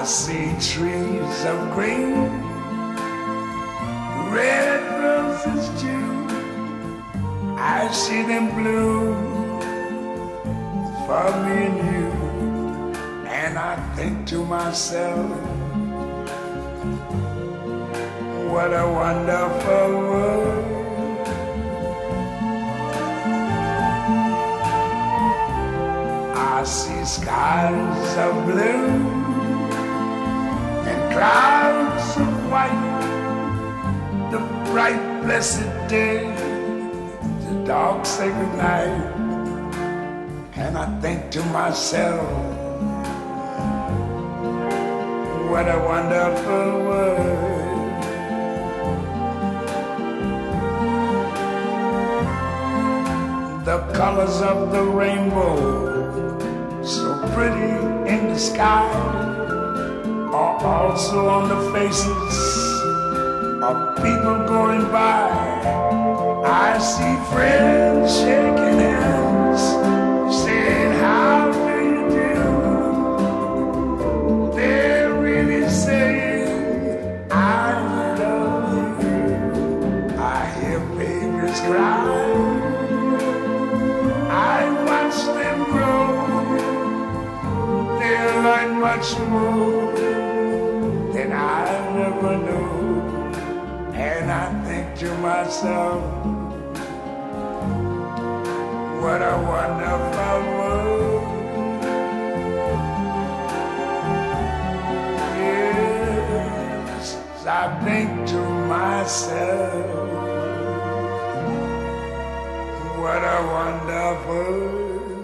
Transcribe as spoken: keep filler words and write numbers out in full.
I see trees of green, red roses too. I see them bloom for me and you. And I think to myself, what a wonderful world. I see skies of blue and clouds of white, the bright blessed day, the dark sacred night. And I think to myself, what a wonderful world. The colors of the rainbow, so pretty in the sky, are also on the faces of people going by. I see friends shaking hands, saying, how do you do? They're really saying, I love you. I hear babies cry, I watch them grow. They'll learn much more than I never knew. And I think to myself, what a wonderful world. Yes, I think to myself, what a wonderful world.